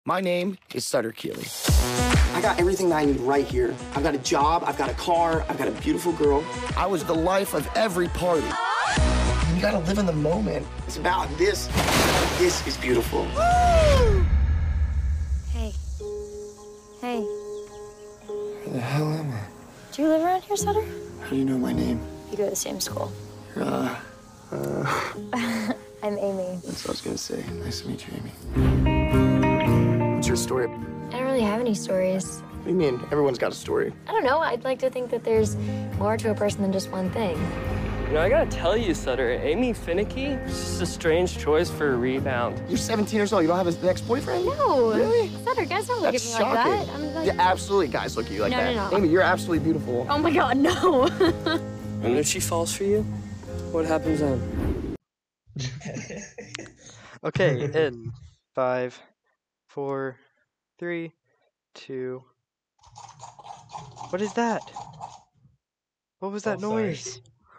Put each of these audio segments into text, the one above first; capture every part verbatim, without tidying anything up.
My name is Sutter Keeley. I got everything that I need right here. I've got a job, I've got a car, I've got a beautiful girl. I was the life of every party. You gotta live in the moment. It's about this. This is beautiful. Hey. Hey. Where the hell am I? Do you live around here, Sutter? How do you know my name? You go to the same school. Uh, uh... I'm Amy. That's what I was gonna say. Nice to meet you, Amy. What's your story? I don't really have any stories. What do you mean? Everyone's got a story. I don't know. I'd like to think that there's more to a person than just one thing. You know, I gotta tell you, Sutter, Amy Finicky is just a strange choice for a rebound. You're seventeen years old. You don't have an ex-boyfriend? No. Really? Sutter, guys don't look That's at me shocking. like that. I'm like... Yeah, absolutely. Guys look at you like No, that. no, no. Amy, you're absolutely beautiful. Oh my God, no. And if she falls for you, what happens then? Okay, in five, four, three, two. What is that? What was that Oh, sorry. noise?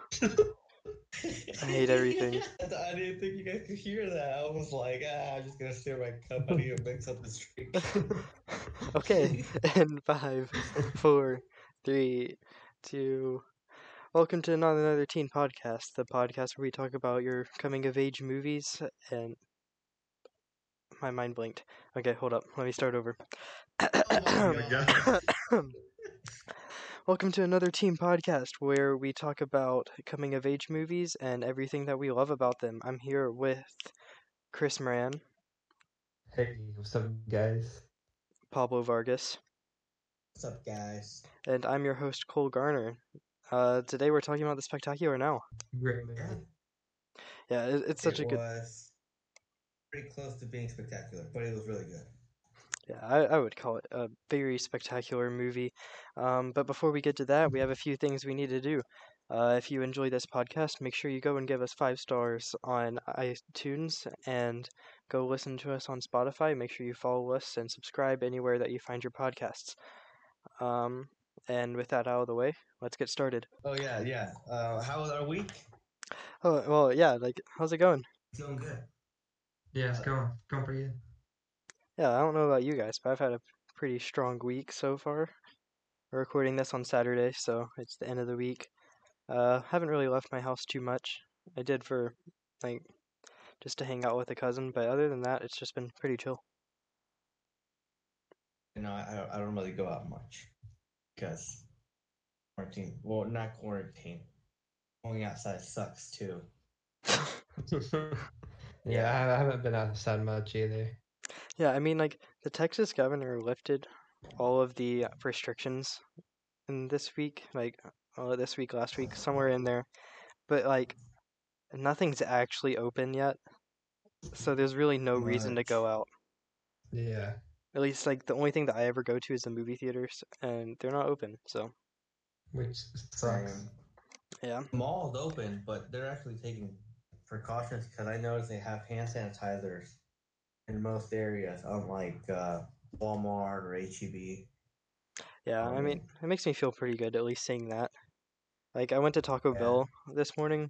I hate everything. I didn't think you guys could hear that. I was like, ah, I'm just gonna stir my cup. I need to mix up this drink. Okay, in five, four, three, two. Welcome to Not Another Teen Podcast, the podcast where we talk about your coming of age movies and. My mind blinked. Okay, hold up. Let me start over. Oh my God. Welcome to another Teen Podcast where we talk about coming of age movies and everything that we love about them. I'm here with Chris Moran, Hey, what's up, guys? Pablo Vargas, What's up, guys? and I'm your host, Cole Garner. Uh, today we're talking about The Spectacular Now. Great man. Yeah, it, it's such it a good... was pretty close to being spectacular, but it was really good. Yeah, I, I would call it a very spectacular movie. Um, but before we get to that, we have a few things we need to do. Uh, if you enjoy this podcast, make sure you go and give us five stars on iTunes and go listen to us on Spotify. Make sure you follow us and subscribe anywhere that you find your podcasts. Um, and with that out of the way, let's get started. Oh yeah, yeah. Uh, how was our week? Oh, well, yeah, like, how's it going? It's going good. Yeah, it's going going pretty good. Yeah, I don't know about you guys, but I've had a pretty strong week so far. We're recording this on Saturday, so it's the end of the week. Uh, haven't really left my house too much. I did for, like, just to hang out with a cousin, but other than that, it's just been pretty chill. You know, I, I don't really go out much because quarantine. Well, not quarantine. Going outside sucks too. Yeah, I I haven't been outside much either. Yeah, I mean, like, the Texas governor lifted all of the restrictions in this week, like, uh, this week, last week, somewhere in there. But, like, nothing's actually open yet, so there's really no reason to Right. go out. Yeah. At least, like, the only thing that I ever go to is the movie theaters, and they're not open, so, Which sucks. Same. yeah. The mall's open, but they're actually taking precautions because I noticed they have hand sanitizers in most areas, unlike uh, Walmart or H E B. Yeah, I mean, Um, it makes me feel pretty good at least seeing that. Like, I went to Taco Yeah. Bell this morning,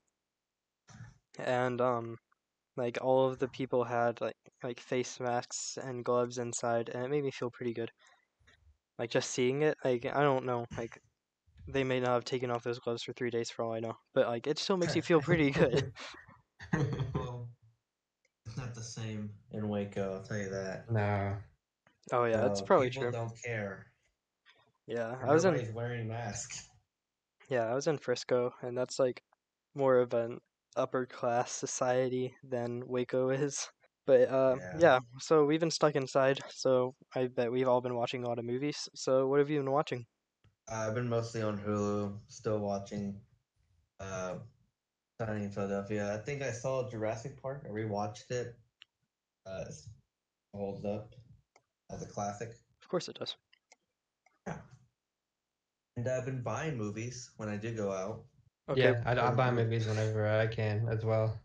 and, um, like, all of the people had, like, like face masks and gloves inside, and it made me feel pretty good. Like, just seeing it, like, I don't know, like, they may not have taken off those gloves for three days for all I know, but, like, it still makes you feel pretty good. Well, it's not the same in Waco, I'll tell you that. No. Oh, yeah, that's So probably people true. don't care. Yeah, I was in, Everybody's wearing masks. yeah, I was in Frisco, and that's, like, more of an upper class society than Waco is. But, uh, Yeah. yeah, so we've been stuck inside, so I bet we've all been watching a lot of movies. So what have you been watching? I've been mostly on Hulu, still watching uh, Sunny in Philadelphia. I think I saw Jurassic Park. I rewatched it. Uh, it holds up as a classic. Of course it does. Yeah. And I've been buying movies when I do go out. Okay, Yeah, I, I buy movies whenever I can as well.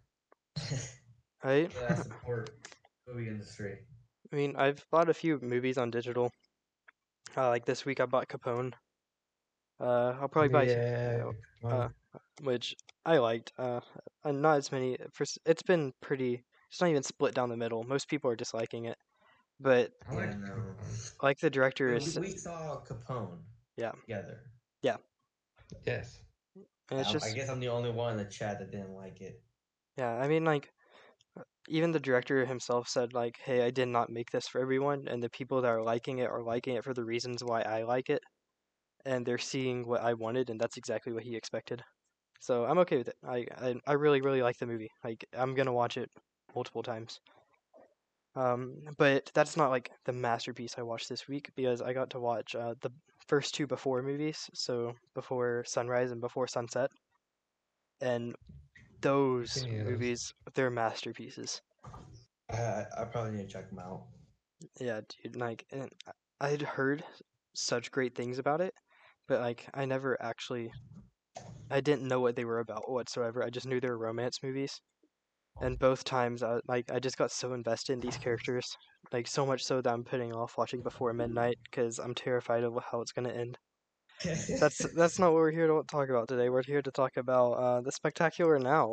right? Yeah, I support movie industry. I mean, I've bought a few movies on digital. Uh, like this week I bought Capone. Uh, I'll probably buy, Yeah. uh, well, which I liked. Uh, and not as many. For, s- it's been pretty. It's not even split down the middle. Most people are disliking it, But I Yeah, like no. Capone. like the director We, is, we saw Capone yeah, together. yeah, Yes. and it's I, I just, guess I'm the only one in the chat that didn't like it. yeah. I mean, like even the director himself said, like, "Hey, I did not make this for everyone, and the people that are liking it are liking it for the reasons why I like it, and they're seeing what I wanted, and that's exactly what he expected." So I'm okay with it. I I, I really really like the movie. Like I'm gonna watch it multiple times. Um, but that's not like the masterpiece I watched this week because I got to watch uh, the first two before movies, so before sunrise and before sunset, and those Any of those. movies they're masterpieces. I, I I probably need to check them out. Yeah, dude. Like, and I had heard such great things about it, but like I never actually, I didn't know what they were about whatsoever. I just knew they were romance movies. And both times, I like I just got so invested in these characters, like so much so that I'm putting off watching Before Midnight because I'm terrified of how it's gonna end. That's that's not what we're here to talk about today. We're here to talk about uh, the Spectacular Now.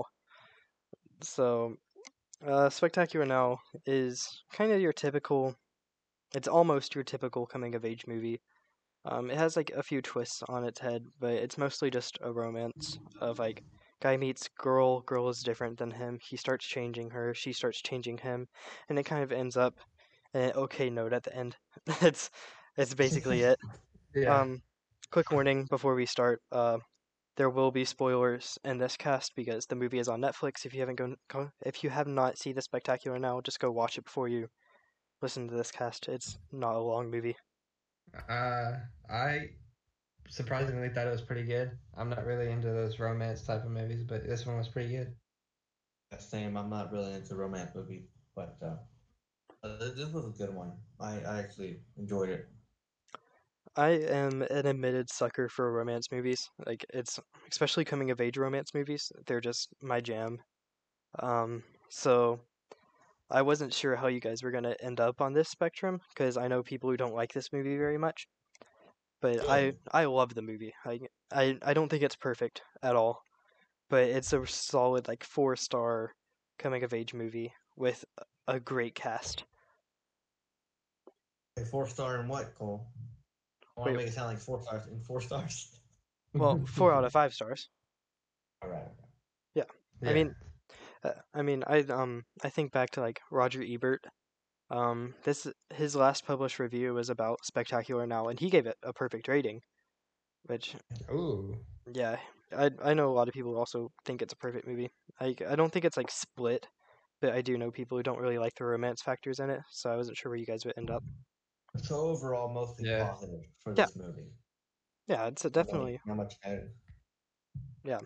So, uh, Spectacular Now is kind of your typical. It's almost your typical coming of age movie. Um, it has like a few twists on its head, but it's mostly just a romance of like guy meets girl, girl is different than him. He starts changing her, she starts changing him, and it kind of ends up in an okay note at the end. it's it's basically it. Yeah. Um, quick warning before we start. Uh, there will be spoilers in this cast because the movie is on Netflix. If you haven't gone, go, if you have not seen the Spectacular Now, just go watch it before you listen to this cast. It's not a long movie. Uh, I surprisingly thought it was pretty good. I'm not really into those romance type of movies, but this one was pretty good. Same. I'm not really into romance movies, but uh, uh, this this was a good one. I, I actually enjoyed it. I am an admitted sucker for romance movies. Like it's especially coming of age romance movies. They're just my jam. Um, so I wasn't sure how you guys were gonna end up on this spectrum because I know people who don't like this movie very much. But I I love the movie. I I I don't think it's perfect at all, but it's a solid like four star coming of age movie with a great cast. A four star in what, Cole? I want Wait. to make it sound like four stars in four stars. Well, four out of five stars. All right. Yeah. I Yeah. mean, uh, I mean, I um, I think back to like Roger Ebert. Um, this his last published review was about Spectacular Now, and he gave it a perfect rating. Which, Ooh. yeah, I I know a lot of people also think it's a perfect movie. I I don't think it's like split, but I do know people who don't really like the romance factors in it. So I wasn't sure where you guys would end up. So overall, mostly Yeah. positive for Yeah. this movie. Yeah, it's a Not definitely. Not much negative. Yeah.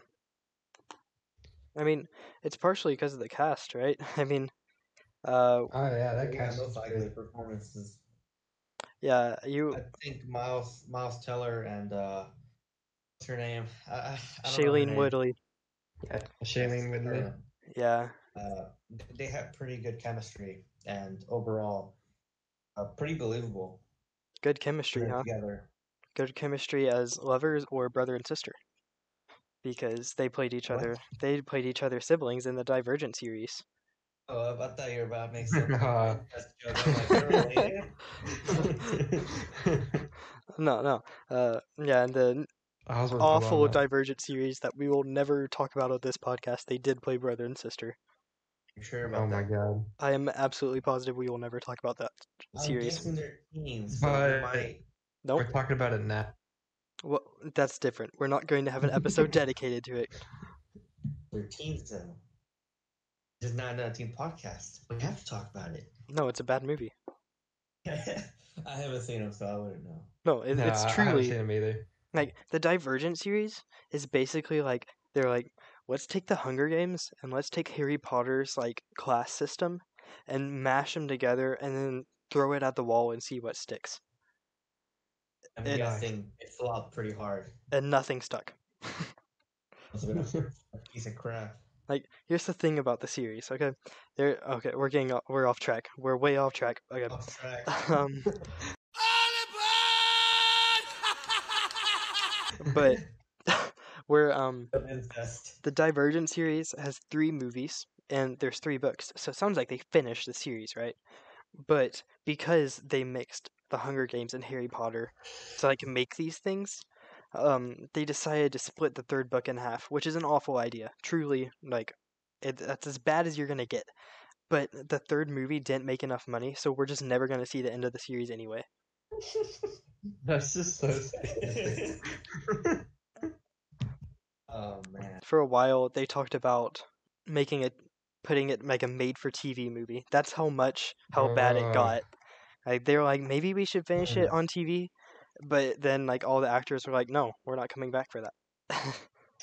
I mean, it's partially because of the cast, right? I mean, uh, Oh yeah, that Yeah, cast most was likely good. performances. yeah, you I think Miles Miles Teller and uh, what's her name? I, I I don't know her Shailene name. Woodley. Yeah, Shailene Yes, Woodley. her. Yeah, Uh, they have pretty good chemistry, and overall, uh, pretty believable. good chemistry, They're huh? together. Good chemistry as lovers or brother and sister. Because they played each What? other. They played each other's siblings in the Divergent series. Oh, I thought you were about to make some Uh, incest joke. I'm like, they're related? No, no. Uh, yeah, and the I was awful Divergent series that we will never talk about on this podcast. They did play brother and sister. You sure about Oh my that? god. I am absolutely positive we will never talk about that I'm series. guessing they're teens, so But- they might. Nope. We're talking about it now. Well, that's different. We're not going to have an episode dedicated to it. They're teens, though. This is not a teen podcast. We have to talk about it. No, it's a bad movie. I haven't seen them, so I wouldn't know. No, it, No, it's I- I haven't truly seen him either. like the Divergent series is basically like they're like, let's take the Hunger Games and let's take Harry Potter's like class system and mash them together and then throw it at the wall and see what sticks. I'm It- guessing it flopped pretty hard. And nothing stuck. It's been a, a piece of crap. Like, here's the thing about the series, okay? There, okay, we're getting o- we're off track. We're way off track. Okay. Off track. Um, but we're um Incest. the Divergent series has three movies and there's three books. So it sounds like they finished the series, right? but because they mixed the Hunger Games and Harry Potter to like make these things, um, they decided to split the third book in half, which is an awful idea. Truly, like, it, that's as bad as you're gonna get. But the third movie didn't make enough money, so we're just never gonna see the end of the series anyway. That's just so stupid. Oh man. For a while, they talked about making it, putting it like a made-for-T V movie. That's how much, how bad it Oh. got. Like they were like, maybe we should finish it on T V, but then like all the actors were like, no, we're not coming back for that.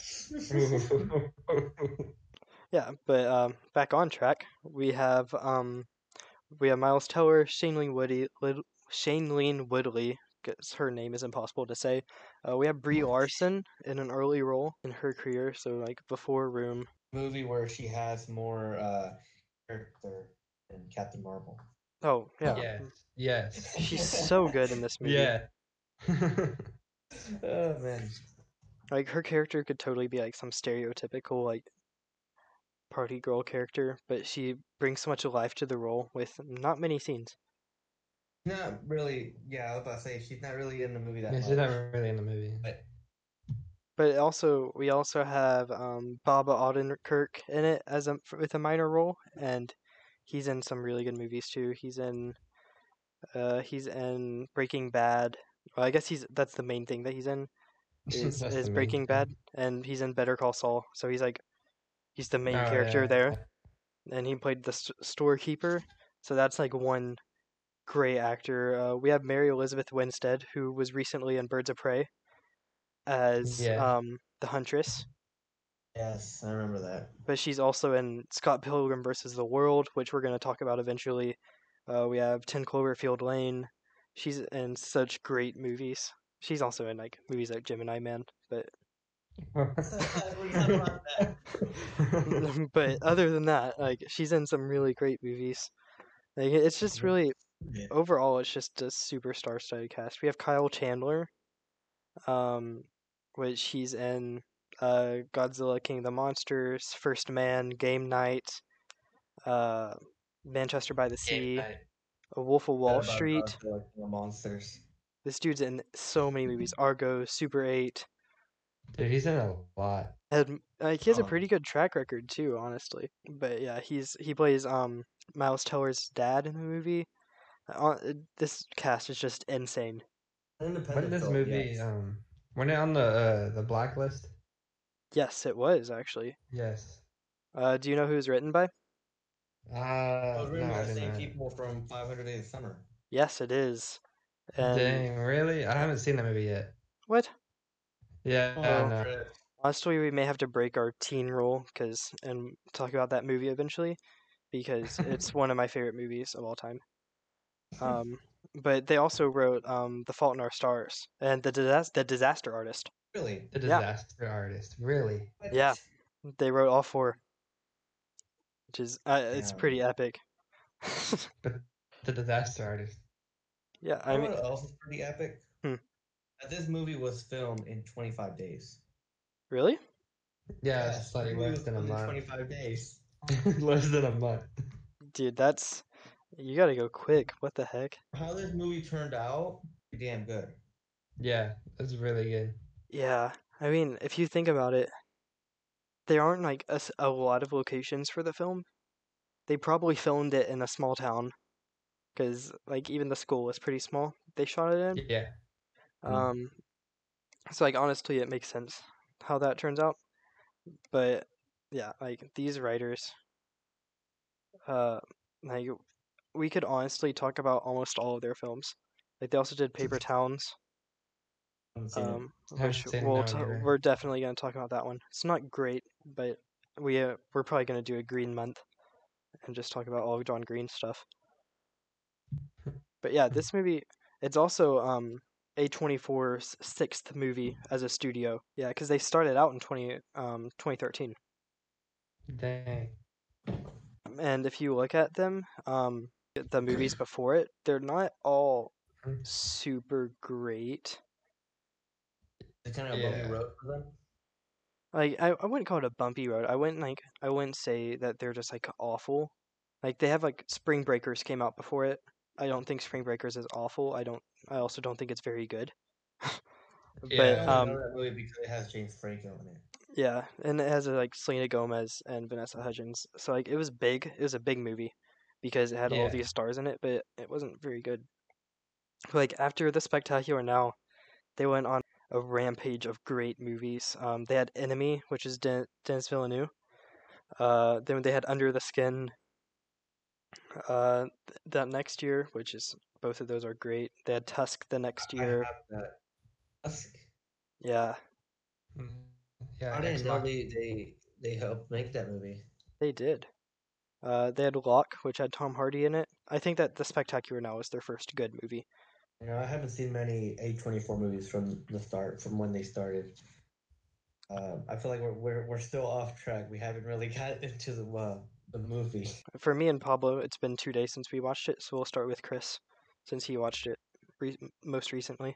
Yeah, but um, back on track, we have um, we have Miles Teller, Shailene Woodley, Lid- Shailene Woodley, because her name is impossible to say. Uh, we have Brie Larson in an early role in her career, so like before Room. Movie where she has more uh character than Captain Marvel. Oh yeah, Yes. Yes. she's so good in this movie. Yeah. Oh man. Like her character could totally be like some stereotypical like party girl character, but she brings so much life to the role with not many scenes. Not really. Yeah, I was about to say she's not really in the movie that Yeah, much. she's not really in the movie. But But also, we also have um, Baba Odenkirk in it as a with a minor role, and he's in some really good movies too. He's in, uh, he's in Breaking Bad. Well, I guess he's that's the main thing that he's in is, That's is the main Breaking thing. Bad, and he's in Better Call Saul. So he's like, he's the main Oh, character yeah. there, and he played the st- storekeeper. So that's like one great actor. Uh, we have Mary Elizabeth Winstead, who was recently in Birds of Prey as Yeah. um, the Huntress. yes, I remember that. But she's also in Scott Pilgrim versus the World, which we're going to talk about eventually. Uh, we have ten Cloverfield Lane. She's in such great movies. She's also in like movies like Gemini Man, but but other than that, like she's in some really great movies. Like it's just really Yeah. overall, it's just a super star-studded cast. We have Kyle Chandler, um, which he's in uh, Godzilla King of the Monsters, First Man, Game Night, uh, Manchester by the Sea, A Wolf of Wall About Street. Godzilla, King of Monsters. This dude's in so many movies. Argo, Super eight. Dude, he's in a lot. And like he has a Oh. pretty good track record too, honestly. But yeah, he's he plays um Miles Teller's dad in the movie. Uh, this cast is just insane. Independent When this film, movie, yes. um, when it on the uh, the blacklist? Yes, it was actually. Yes. Uh, do you know who it was written by? Uh, I was written no, by I the didn't same know. people from five hundred Days of Summer. Yes, it is. And Dang, really? I haven't seen the movie yet. what? Yeah, Oh. I know. Honestly, we may have to break our teen rule because and talk about that movie eventually because it's one of my favorite movies of all time. Um, but they also wrote um, The Fault in Our Stars and the Disas- the Disaster Artist. Really? The Yeah. Disaster Artist. Really? Yeah. They wrote all four, which is uh, it's Yeah. pretty epic. But the Disaster Artist. Yeah, I You know mean, what else is pretty epic? Hmm. That this movie was filmed in twenty-five days. really? Yeah, Yes, it's like this movie less was than a filmed in month. twenty-five days. Less than a month. Dude, that's you gotta go quick. What the heck? How this movie turned out, pretty damn good. Yeah, that's really good. Yeah, I mean, if you think about it, there aren't like a, s- a lot of locations for the film. They probably filmed it in a small town, because like even the school was pretty small. They shot it in. Yeah. Mm. Um, so like honestly, it makes sense how that turns out. But yeah, like these writers, uh, like we could honestly talk about almost all of their films. Like they also did Paper Towns, Haven't seen it. um, Haven't which seen we'll that t- one either. we're definitely gonna talk about that one. It's not great, but we uh, we're probably gonna do a Green Month and just talk about all of John Green stuff. But yeah, this movie, it's also um A twenty-four's sixth movie as a studio. Yeah, because they started out in twenty um twenty thirteen. Dang. And if you look at them, um, the movies before it, they're not all Mm. super great. It's kind of a Yeah. bumpy road for them. Like I, I wouldn't call it a bumpy road. I wouldn't like I wouldn't say that they're just like awful. Like they have like Spring Breakers came out before it. I don't think Spring Breakers is awful. I don't. I also don't think it's very good. But Yeah. I only um, know that movie because it has James Franco in it. yeah, and it has uh, like Selena Gomez and Vanessa Hudgens. So like it was big. It was a big movie because it had all Yeah. these stars in it, but it wasn't very good. Like after The Spectacular Now, they went on a rampage of great movies. Um, they had Enemy, which is Den- Denis Villeneuve. Uh, then they had Under the Skin. Uh, th- that next year, which is both of those are great. They had Tusk the next I year. have that. Tusk. Yeah, Mm, Yeah, I didn't Ex know Machina. they, they they helped make that movie. they did. Uh, they had Locke, which had Tom Hardy in it. I think that The Spectacular Now was their first good movie. You know, I haven't seen many A twenty-four movies from the start, from when they started. Um, I feel like we're, we're we're still off track. We haven't really got into the uh, the movie. For me and Pablo, it's been two days since we watched it, so we'll start with Chris, since he watched it re- most recently.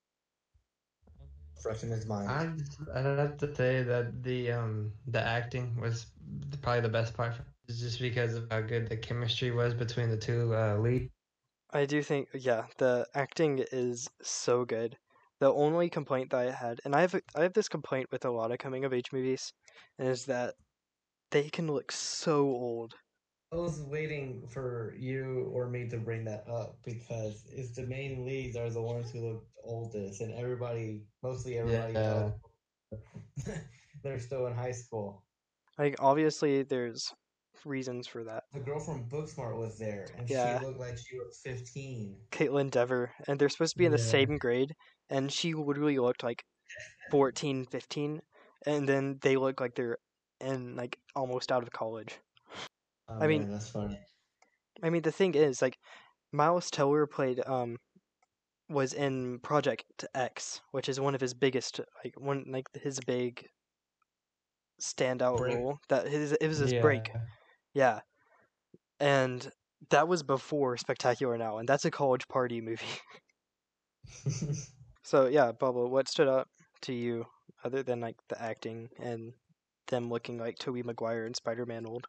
Fresh in his mind. I'd, I'd have to say that the um the acting was probably the best part, just because of how good the chemistry was between the two uh, lead. I do think, yeah, the acting is so good. The only complaint that I had, and I have I have this complaint with a lot of coming of age movies, and is that they can look so old. I was waiting for you or me to bring that up because it's the main leads are the ones who look oldest, and everybody, mostly everybody Yeah. else, they're still in high school. Like obviously, there's reasons for that. The girl from Booksmart was there, and Yeah. she looked like she was fifteen. Caitlin Dever, and they're supposed to be in the Yeah. same grade, and she literally looked like fourteen, fifteen, and then they look like they're in like almost out of college. Oh, I mean- man, that's funny. I mean, the thing is, like, Miles Teller played um was in Project X, which is one of his biggest, like one like his big standout Break. role. That his it was his yeah. break. Yeah, and that was before Spectacular Now, and that's a college party movie. So yeah, Bubba, what stood out to you other than like the acting and them looking like Tobey Maguire and Spider-Man old?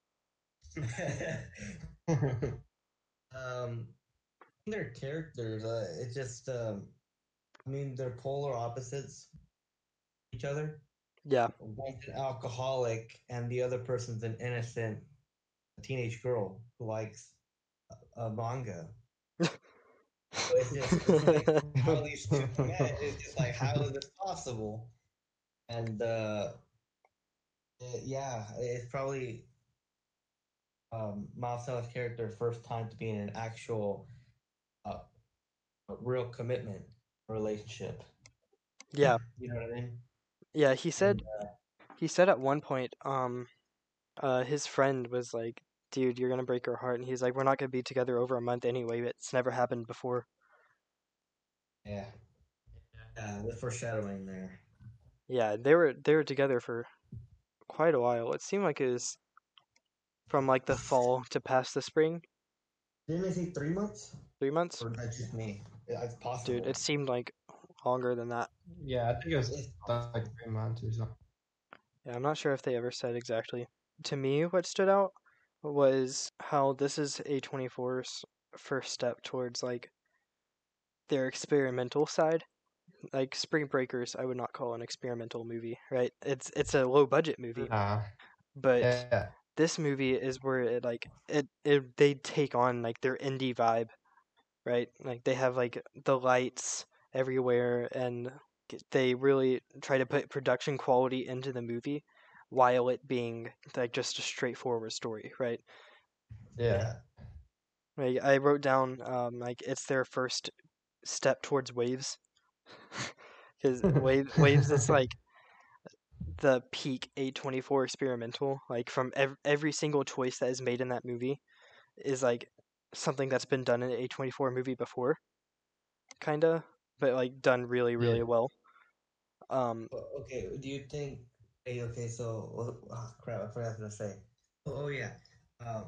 um, their characters, uh, it just, um, I mean, they're polar opposites each other. Yeah, One's an alcoholic, and the other person's an innocent teenage girl who likes a, a manga. So it's just it's like how these two met. It's just like how is this possible? And uh, it- yeah, it's probably um, Miles Teller's character first time to be in an actual, uh, real commitment relationship. yeah, You know what I mean? yeah. He said And, uh, he said at one point, um, uh, his friend was like, "Dude, you're gonna break her heart," and he's like, "We're not gonna be together over a month anyway. It's never happened before." yeah, yeah, the foreshadowing there. Yeah, they were they were together for quite a while. It seemed like it was from like the fall to past the spring, Didn't they say three months? three months. Or that's just me? Yeah, it's possible. Dude, it seemed like longer than that. Yeah, I think it was It's like three months or something. Yeah, I'm not sure if they ever said exactly. To me, what stood out was how this is A twenty-four's first step towards like their experimental side. Like Spring Breakers, I would not call an experimental movie, right? It's it's a low budget movie, Nah. but Yeah. this movie is where it like it, it they take on like their indie vibe, right? Like they have like the lights everywhere, and g- they really try to put production quality into the movie while it being like just a straightforward story, right? Yeah. Like I wrote down um like it's their first step towards Waves. Because Wave, Waves is like the peak A twenty-four experimental. Like from ev- every single choice that is made in that movie is like something that's been done in an A twenty-four movie before, kinda, but like done really, really Yeah. well. Um, Well, okay, do you think? Hey, okay, so well, oh, crap, I forgot what I was gonna say. Oh, oh yeah, um,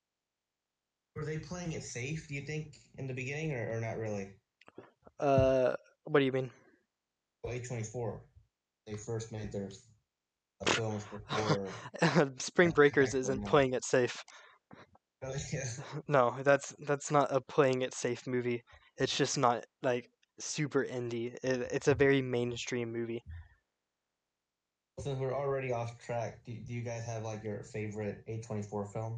were they playing it safe? Do you think in the beginning, or, or not really? uh, what do you mean? A twenty-four, they first made their uh, films before. Spring Breakers Spectacular isn't Now. playing it safe. Yeah. No, that's that's not a playing it safe movie. It's just not like super indie. It, it's a very mainstream movie. Since we're already off track, do, do you guys have like your favorite A twenty-four film?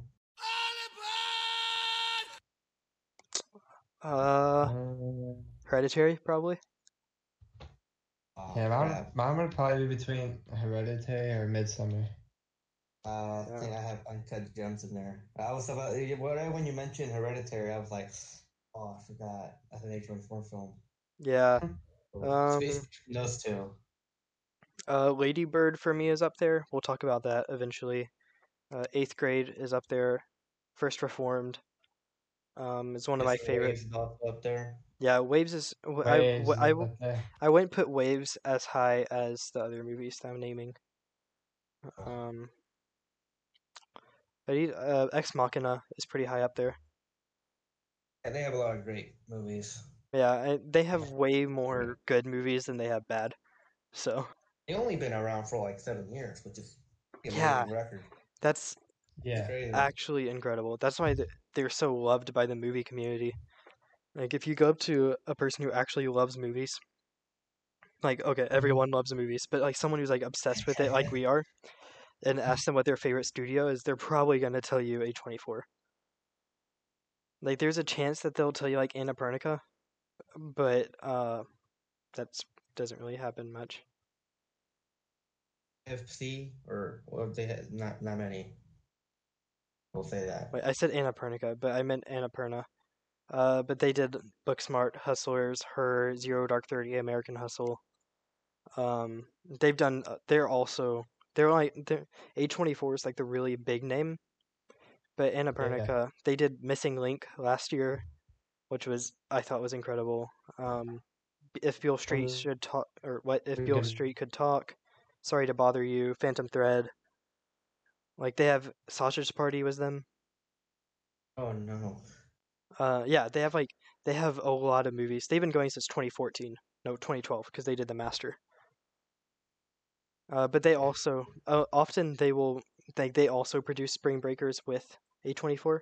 Uh, Um, Hereditary probably. Oh yeah, mine, crap! mine would probably be between Hereditary or Midsummer. Uh, I Yeah. think I have Uncut Gems in there. I was about what when you mentioned Hereditary, I was like, oh, I forgot. That's an A twenty-four film. Yeah. So, space Um. between those two. Uh, Lady Bird for me is up there. We'll talk about that eventually. Uh, Eighth Grade is up there. First Reformed. Um, is one of my Missing favorite. Waves is also up there. Yeah, Waves is. w- I Waves w- is I up w- there. I wouldn't put Waves as high as the other movies that I'm naming. Um, I need, uh, Ex Machina is pretty high up there. Yeah, they have a lot of great movies. Yeah, I, they have way more good movies than they have bad. So They only been around for like seven years, which is an amazing yeah, record. that's It's Yeah. crazy. actually incredible. That's why th- they're so loved by the movie community. Like if you go up to a person who actually loves movies, like okay, everyone loves movies, but like someone who's like obsessed with it like we are, and ask them what their favorite studio is, they're probably gonna tell you A twenty-four. Like there's a chance that they'll tell you like Annapurna, but uh that's doesn't really happen much. F C or well, they had not not many. We'll say that. Wait, I said Annapurna, but I meant Annapurna. Uh, but they did Booksmart, Hustlers, Her, Zero Dark Thirty, American Hustle. Um, they've done. Uh, they're also they're like they're, A twenty-four is like the really big name, but Annapurna they did Missing Link last year, which was I thought was incredible. Um, if Beale Street Um, should talk, or what if we Beale can- Street could talk. Sorry to bother you, Phantom Thread. Like they have Sausage Party was them. Oh no. Uh, yeah, they have like they have a lot of movies. They've been going since twenty fourteen, no twenty twelve, because they did The Master. Uh, but they also uh, often they will like they also produce Spring Breakers with A twenty-four.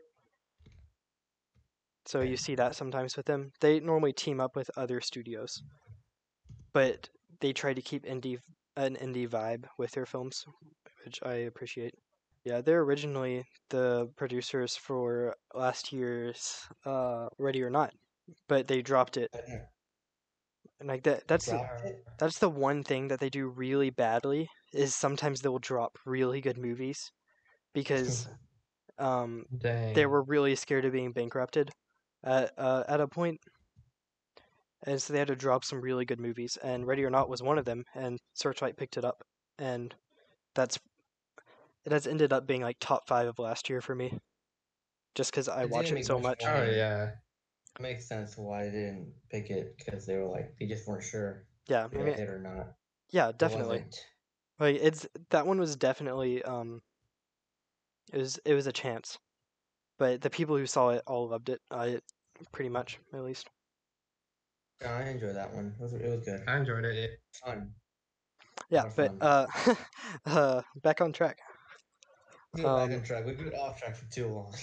So you see that sometimes with them. They normally team up with other studios, but they try to keep indie an indie vibe with their films, which I appreciate. Yeah, they're originally the producers for last year's uh, Ready or Not, but they dropped it. And like that that's the, Dropped it? that's the one thing that they do really badly is sometimes they will drop really good movies because um they Dang. were really scared of being bankrupted at uh, at a point, and so they had to drop some really good movies, and Ready or Not was one of them, and Searchlight picked it up, and that's it has ended up being like top five of last year for me, just because I It watch didn't it make so much much. money. Oh yeah. It makes sense why they didn't pick it because they were like they just weren't sure Yeah, if I it mean, hit or not. yeah, It definitely. wasn't. Like it's that one was definitely um it was it was a chance, but the people who saw it all loved it. I pretty much at least. Yeah, I enjoyed that one. It was, it was good. I enjoyed it. Yeah. Fun. Yeah, lot of but fun. uh, uh, back on track. Let's go back Um, on track. We've been off track for too long.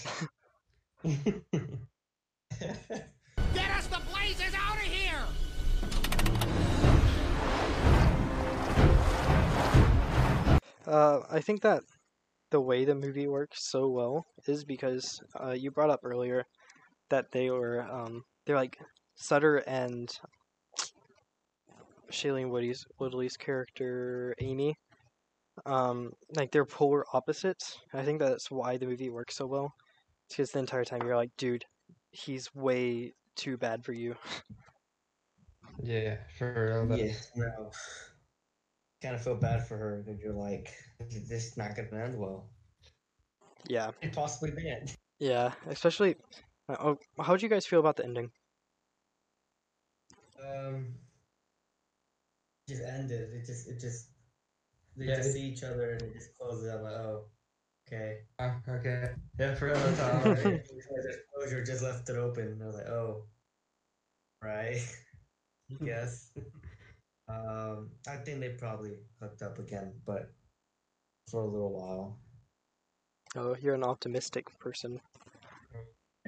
Get us the blazes out of here! uh, I think that the way the movie works so well is because uh, you brought up earlier that they were um, they're like Sutter and Shailene Woodley's Woodley's character Amy. Um, like they're polar opposites. I think that's why the movie works so well. It's because the entire time you're like, dude, he's way too bad for you. Yeah, for real. yeah, no. Kind of feel bad for her because you're like, this is not gonna end well. Yeah, It possibly did. yeah. Especially, uh, oh, how'd you guys feel about the ending? Um, just ended. It just, it just, they Yeah, just it- see each other and it just closes out. Like, oh, okay. Oh, okay. Yeah, for real. That's all Right? right. There's closure, just left it open. I was like, oh, right. Guess. Um, I think they probably hooked up again, but for a little while. Oh, you're an optimistic person.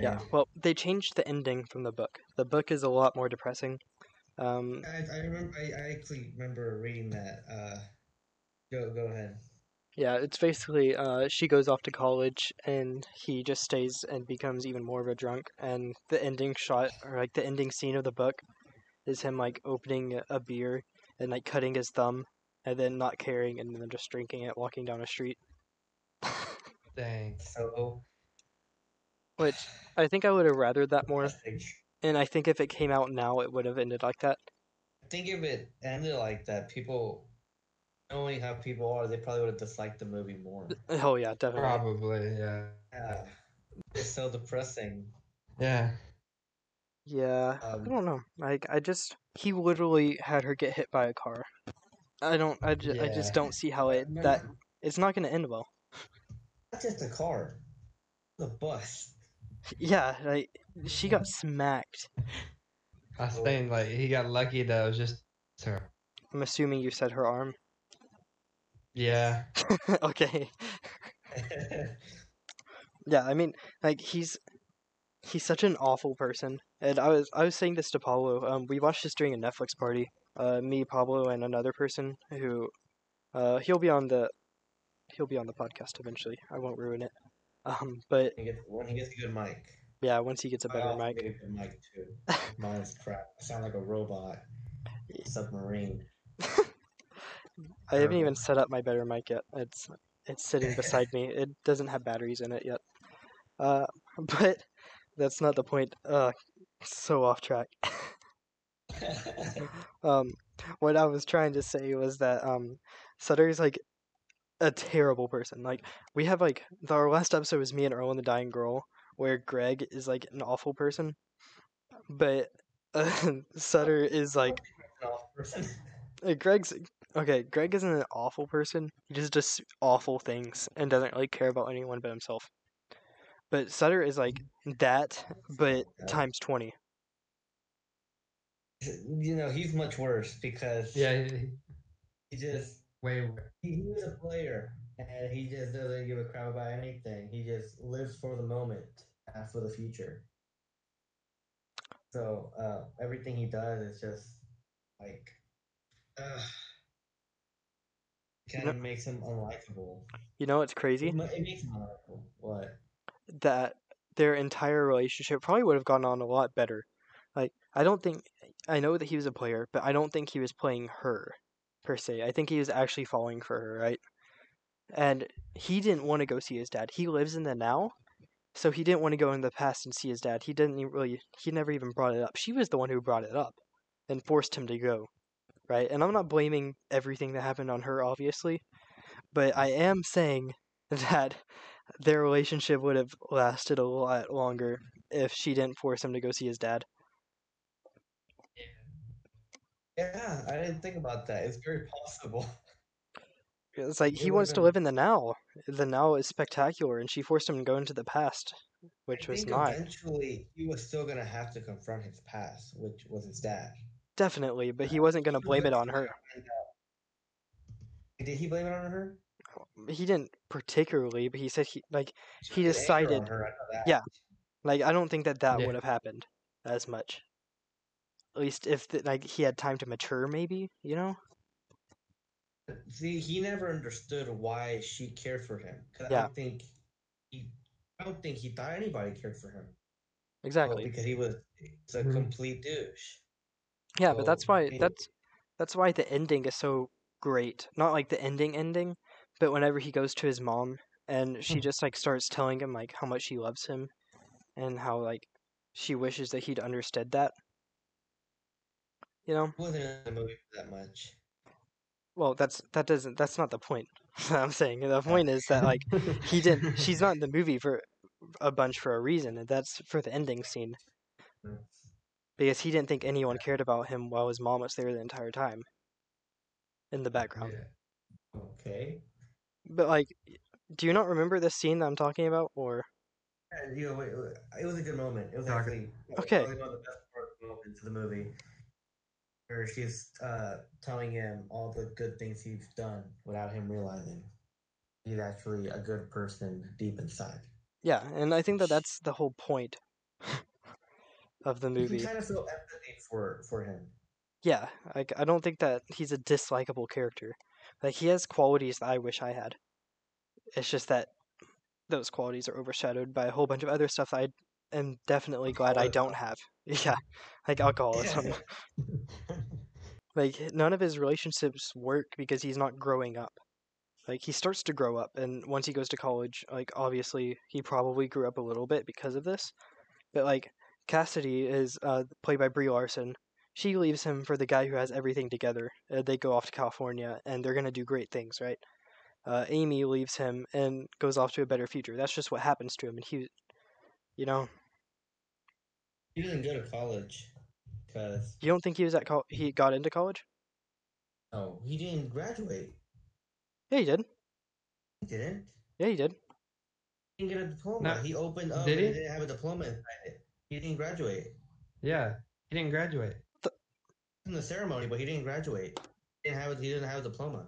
Yeah, well, they changed the ending from the book. The book is a lot more depressing. Um, I, I remember. I, I actually remember reading that. Uh, go go ahead. yeah, it's basically uh, she goes off to college and he just stays and becomes even more of a drunk. And the ending shot, or like the ending scene of the book, is him like opening a beer and like cutting his thumb, and then not caring, and then just drinking it, walking down a street. Dang. So Which I think I would have rathered that more. message. And I think if it came out now, it would have ended like that. I think if it ended like that, people knowing how people are, they probably would have disliked the movie more. Oh yeah, definitely. Probably, yeah. Yeah, it's so depressing. Yeah. Yeah, Um, I don't know. Like, I just he literally had her get hit by a car. I don't. I just. I just Yeah. don't see how it that it's not going to end well. Not just a car, the bus. Yeah, like she got smacked. I was saying, like, he got lucky that it was just her. I'm assuming you said her arm. Yeah. Okay. Yeah, I mean, like he's he's such an awful person, and I was I was saying this to Pablo. Um, we watched this during a Netflix party. Uh, me, Pablo, and another person who, uh, he'll be on the he'll be on the podcast eventually. I won't ruin it. Um, but He gets, when he gets a good mic. yeah, once he gets a I better also mic. get a good mic too. Mine's crap. I sound like a robot. Submarine. I haven't even set up my better mic yet. It's it's sitting beside me. It doesn't have batteries in it yet. Uh, but that's not the point. Uh, so off track. um, what I was trying to say was that um, Sutter's like a terrible person. Like we have like the, our last episode was me and Earl and the Dying Girl, where Greg is like an awful person, but uh, Sutter is like uh, Greg's okay. Greg isn't an awful person. He just does awful things and doesn't really care about anyone but himself. But Sutter is like that, but times twenty. You know, he's much worse because Yeah. He, he just way worse. he, he's a player and he just doesn't give a crap about anything. He just lives for the moment and for the future. So uh, everything he does is just like uh, kind of makes him unlikable. You know what's crazy? It, it makes him unlikable. What? That their entire relationship probably would have gone on a lot better. Like, I don't think, I know that he was a player, but I don't think he was playing her, per se. I think he was actually falling for her, right? And he didn't want to go see his dad. He lives in the now, so he didn't want to go in the past and see his dad. He didn't even really, he never even brought it up. She was the one who brought it up and forced him to go, right? And I'm not blaming everything that happened on her, obviously, but I am saying that their relationship would have lasted a lot longer if she didn't force him to go see his dad. Yeah, I didn't think about that. It's very possible. It's like It he would wants have to been. live in the now. The now is spectacular, and she forced him to go into the past, which I was think not. eventually he was still gonna have to confront his past, which was his dad. Definitely, but he wasn't going to He was blame it on eventually her. gonna find out. Did he blame it on her? He didn't particularly, but he said he like he He had anger decided. on her. I know that. Yeah, like I don't think that that Yeah. would have happened as much. At least if the, like he had time to mature, maybe, you know. See, he never understood why she cared for him. 'Cause I Yeah. don't think he, I don't think he thought anybody cared for him. Exactly. Well, because he was he's a Mhm. complete douche. Yeah, but that's So, why he- that's that's why the ending is so great. Not like the ending ending, but whenever he goes to his mom and she Hmm. just like starts telling him like how much she loves him and how like she wishes that he'd understood that. You know? he wasn't in the movie for that much. Well, that's that doesn't that's not the point. I'm saying the point is that like he didn't she's not in the movie for a bunch for a reason, and that's for the ending scene. Because he didn't think anyone cared about him while his mom was there the entire time. In the background. Yeah. Okay. But like, do you not remember this scene that I'm talking about, or? And, you know, wait, wait, it was a good moment. It was Okay. actually Okay. probably one of the best part moments of the movie, where she's uh, telling him all the good things he's done without him realizing he's actually a good person deep inside. Yeah, and I think that that's the whole point of the You movie. can kind of feel empathy for for him. Yeah, like I don't think that he's a dislikable character. Like he has qualities that I wish I had. It's just that those qualities are overshadowed by a whole bunch of other stuff that I am definitely glad I don't have. Yeah, like alcoholism. Yeah. Like none of his relationships work because he's not growing up. Like he starts to grow up, and once he goes to college, like obviously he probably grew up a little bit because of this. But like Cassidy is uh, played by Brie Larson. She leaves him for the guy who has everything together. Uh, they go off to California, and they're gonna do great things, right? Uh, Amy leaves him and goes off to a better future. That's just what happens to him, and he, you know, He didn't go to college because you don't think he was at col- he got into college? no, he didn't graduate. Yeah, he did. He didn't. Yeah, he did. He didn't get a diploma. No. He opened up Did and he? didn't have a diploma inside it. He didn't graduate. Yeah, he didn't graduate. In the ceremony, but he didn't graduate. He didn't have. A, he didn't have a diploma.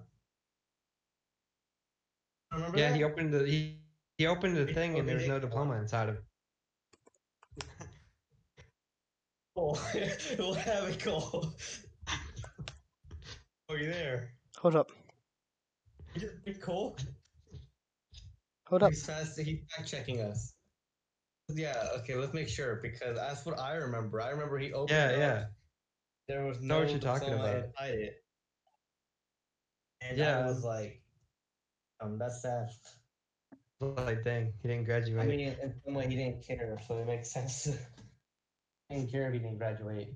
Remember Yeah, that? he opened the he, he opened the He thing and there was opened no it. diploma inside of it. Oh, we'll have it go. Are you there? Hold up. Is it Cole? Hold up. He's fast. He's fact checking us. Yeah. Okay. Let's make sure because that's what I remember. I remember he opened. Yeah, up, yeah. There was Know no what you're talking diploma about. inside it, and Yeah. I was like, um, that's sad. Like, dang, he didn't graduate. I mean, in, in some way, he didn't care, so it makes sense. He didn't care if he didn't graduate.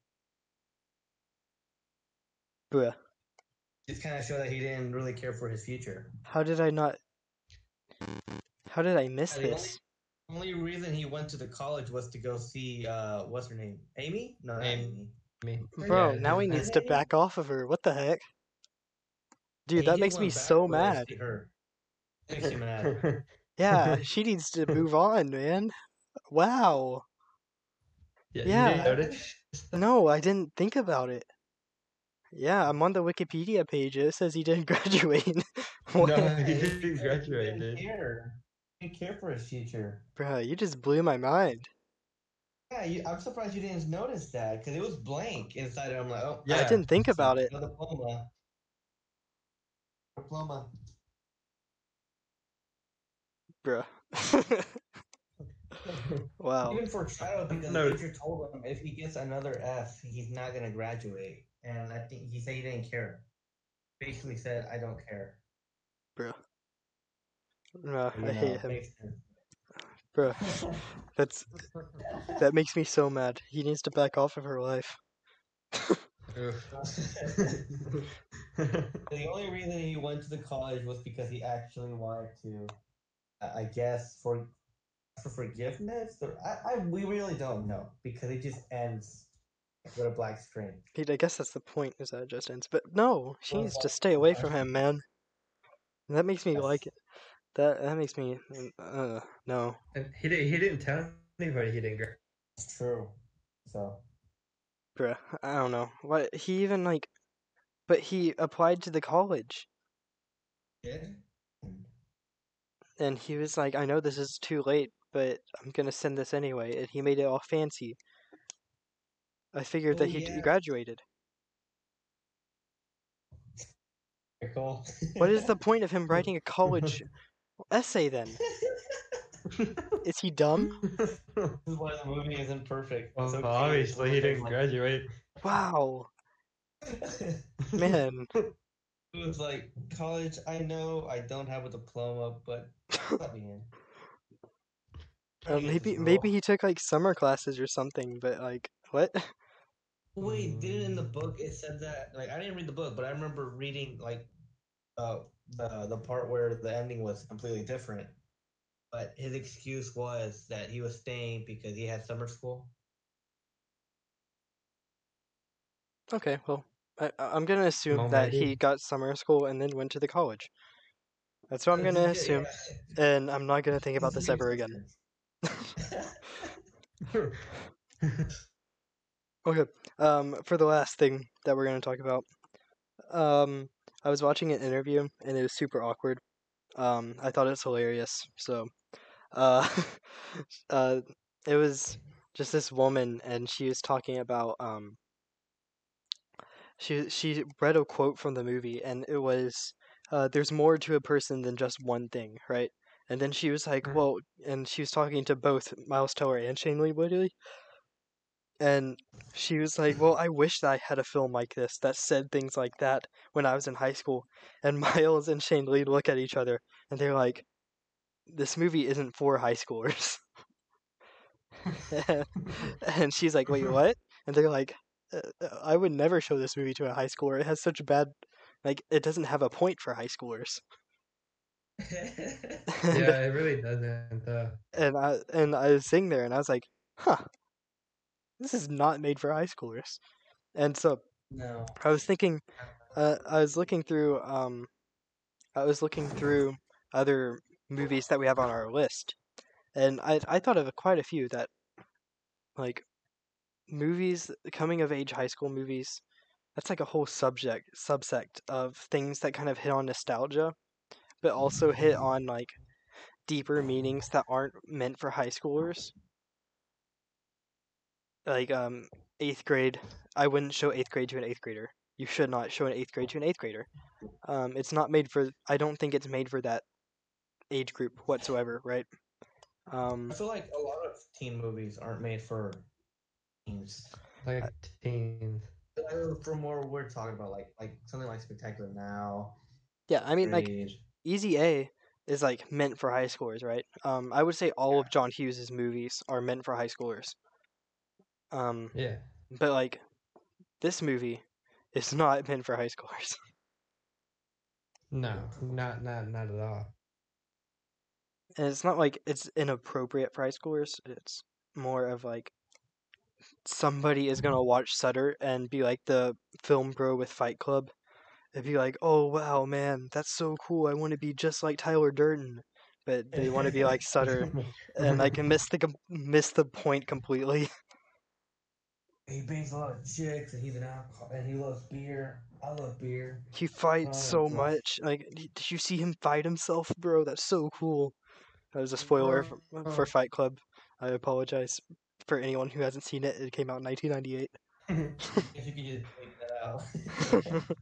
Bruh. Just kind of show that he didn't really care for his future. How did I not? How did I miss Yeah, the this? Only reason he went to the college was to go see uh, what's her name? Amy? No, not Amy. Amy. Me. Bro, Yeah, now he his- needs to back off of her. What the heck? Dude, He that just makes me went back so to go mad. see her. Makes you mad. Yeah, she needs to move on, man. Wow. yeah, Yeah. You didn't notice? No, I didn't think about it. Yeah, I'm on the Wikipedia page. It says he didn't graduate. What? No, he He didn't graduate, didn't dude. care. He didn't care for his future. Bro, you just blew my mind. Yeah, you, I'm surprised you didn't notice that because it was blank inside. I'm like, oh, I Yeah. didn't think about it. no diploma. Diploma. Bro. Wow. Even for trial, because No. the teacher told him if he gets another F, he's not gonna graduate. And I think he said he didn't care. Basically said, I don't care. Bro. No, You I know, hate him. makes sense. Bro, that's that makes me so mad. He needs to back off of her life. The only reason he went to the college was because he actually wanted to, I I guess, for for forgiveness. Or, I, I we really don't know because it just ends with a black screen. He, I guess that's the point, is that it just ends. But no, she Well, needs to that's stay away fine. from him, man. That makes me Yes. like it. That that makes me uh no. And he didn't. He didn't tell anybody he didn't graduate. It's true. So Bruh, I don't know. What he even like but he applied to the college yeah. and he was like, I know this is too late, but I'm gonna send this anyway, and he made it all fancy. I figured Oh, that he yeah. graduated. Very cool. What is the point of him writing a college essay then? Is he dumb? This is why the movie isn't perfect. Well, It's okay. obviously he didn't Like- graduate. Wow, man. It was like, college, I know I don't have a diploma, but let me in. Uh, maybe maybe he took like summer classes or something, but like what? Wait, did it in the book it said that? Like, I didn't read the book, but I remember reading like uh, the the part where the ending was completely different. But his excuse was that he was staying because he had summer school. Okay, well, I I- I'm gonna assume Well, that maybe. he got summer school and then went to the college. That's what I'm Uh, gonna yeah, assume, yeah. and I'm not gonna think about this ever again. Okay. Um, for the last thing that we're gonna talk about, um, I was watching an interview and it was super awkward. Um, I thought it's hilarious. So, uh, uh, it was just this woman, and she was talking about um. She she read a quote from the movie, and it was, uh, "There's more to a person than just one thing," right? And then she was like, Mhm. "Well," and she was talking to both Miles Teller and Shailene Woodley, and she was like, "Well, I wish that I had a film like this that said things like that when I was in high school." And Miles and Shailene look at each other, and they're like, "This movie isn't for high schoolers." And she's like, "Wait, what?" And they're like, uh, uh, "I would never show this movie to a high schooler. It has such bad, like, it doesn't have a point for high schoolers." And Yeah, it really doesn't. Uh, and I and I was sitting there, and I was like, "Huh, this is not made for high schoolers." And so No. I was thinking, uh, I was looking through, um, I was looking through other movies that we have on our list, and I I thought of quite a few that, like, movies, coming of age high school movies. That's like a whole subject subsect of things that kind of hit on nostalgia, but also hit on like deeper meanings that aren't meant for high schoolers. Like um eighth grade, I wouldn't show eighth grade to an eighth grader. You should not show an eighth grade to an eighth grader. Um, it's not made for. I don't think it's made for that age group whatsoever, right? Um, I feel like a lot of teen movies aren't made for teens. like teens. Uh, From what we're talking about, like like something like Spectacular Now, yeah, I mean, like Grade. Easy A is like meant for high schoolers, right? Um, I would say all of John Hughes' movies are meant for high schoolers. Um, Yeah. but like this movie is not meant for high schoolers. No, not not not at all. And it's not like it's inappropriate for high schoolers. It's more of like somebody is gonna watch Sutter and be like the film bro with Fight Club. And be like, "Oh wow, man, that's so cool. I want to be just like Tyler Durden." But they want to be like Sutter, and I can miss the com- miss the point completely. He bangs a lot of chicks, and he's an alcohol, and he loves beer. I love beer. He fights Oh, so well. much. Like, d- did you see him fight himself, bro? That's so cool. That was a spoiler for, for Fight Club. I apologize for anyone who hasn't seen it. It came out in nineteen ninety-eight. If you could just take that out.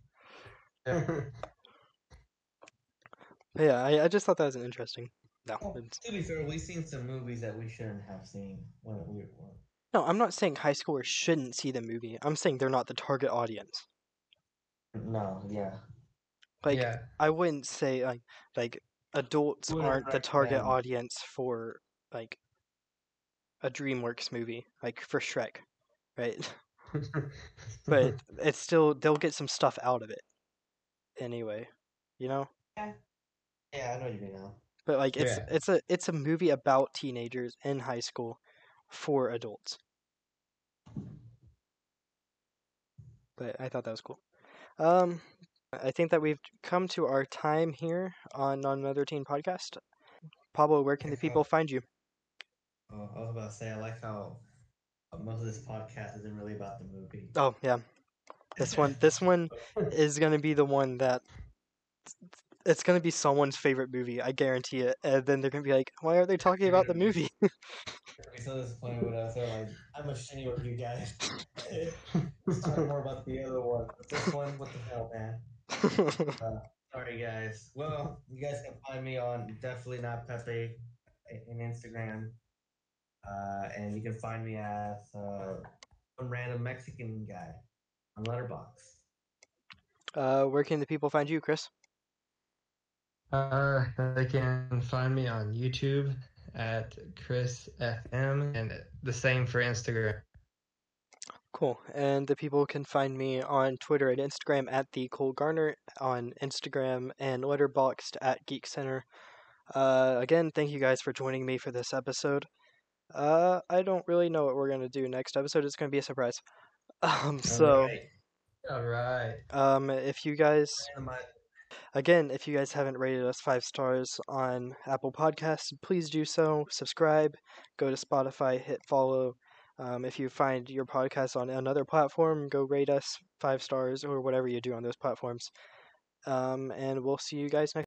Yeah, I, I just thought that was an interesting. No, Well, it's, to be fair, we've seen some movies that we shouldn't have seen when we were. no, I'm not saying high schoolers shouldn't see the movie. I'm saying they're not the target audience. No, yeah. Like, Yeah. I wouldn't say like like adults Wouldn't aren't the target recommend. audience for like a DreamWorks movie, like for Shrek, right? But it's still they'll get some stuff out of it anyway, you know. Yeah, I know what you mean now. But like it's Yeah. it's a it's a movie about teenagers in high school for adults. But I thought that was cool. Um, I think that we've come to our time here on Not Another Teen Podcast. Pablo, where can the people find you? Oh, I was about to say, I like how uh, most of this podcast isn't really about the movie. Oh yeah, this one this one is gonna be the one that it's gonna be someone's favorite movie. I guarantee it. And then they're gonna be like, "Why are they talking about the movie?" Be so disappointed with us. They're like, I'm ashamed of you guys. Let's talk more about the other one. But this one, what the hell, man? Uh, sorry, guys. Well, you guys can find me on Definitely Not Pepe in Instagram. Uh, and you can find me as uh, one random Mexican guy on Letterboxd. uh, where can the people find you, Chris? Uh, they can find me on YouTube at Chris F M, and the same for Instagram. Cool. And the people can find me on Twitter and Instagram at the Cole Garner, on Instagram and Letterboxd at Geek Center. Uh, again, thank you guys for joining me for this episode. Uh, I don't really know what we're gonna do next episode. It's gonna be a surprise. Um, so, All right. All right. um, if you guys, Randomize- again, if you guys haven't rated us five stars on Apple Podcasts, please do so. Subscribe. Go to Spotify. Hit follow. Um, if you find your podcast on another platform, go rate us five stars or whatever you do on those platforms. Um, and we'll see you guys next.